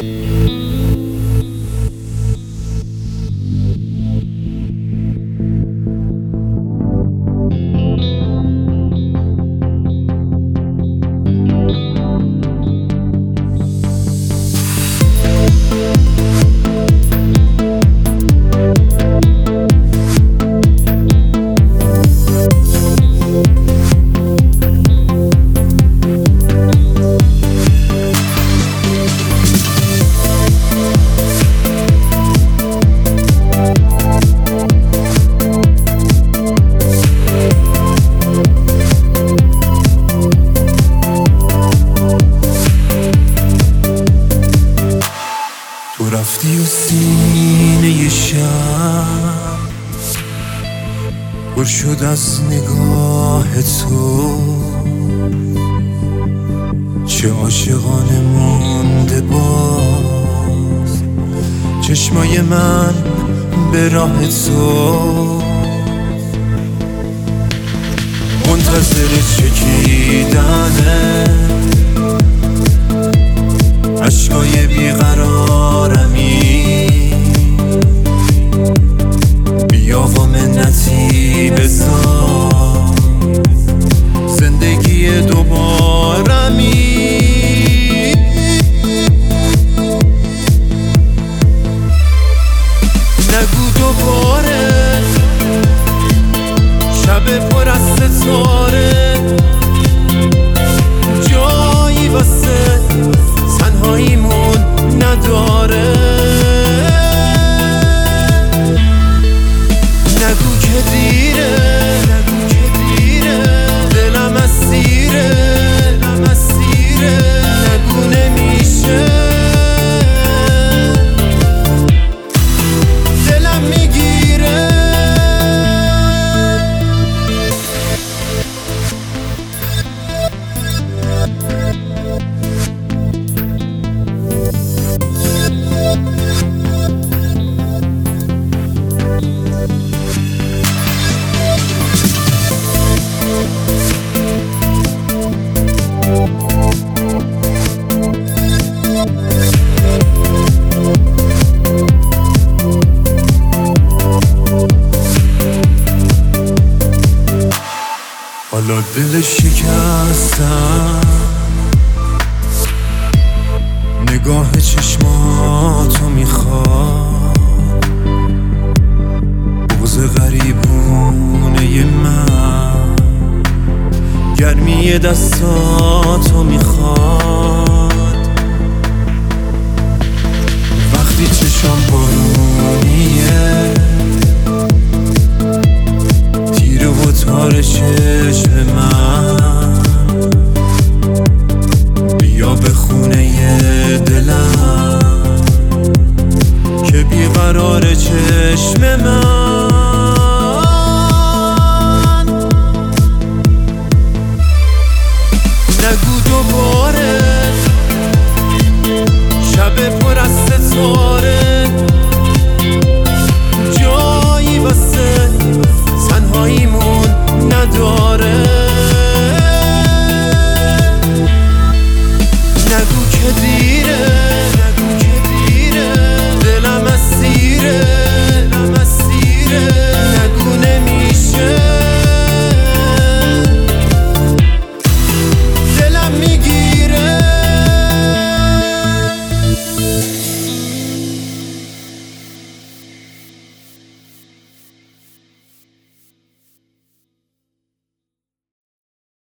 تو رفتی و سینه شب پر شد از نگاه تو، چه عاشقانه مونده باز چشمای من به راه تو، منتظر چکیدنه عشقای بیقرارمی، بیا و منتی بذار زندگی دوبارمی. نگو دوباره شب پر از ستاره جایی واسه تنهاییمون نداره. نگو که دیره دلم اسیره نگو نمیشه دلم میگیره. حالا دل شکستم نگاه چشماتو میخواد، بغض غریبونه من گرمی دستاتو میخواد. وقتی چشم بارونیه تیره و تار چشم من، بیا به خونه دلم که بیقرار چشم من. نگو دوباره شب پر از ستاره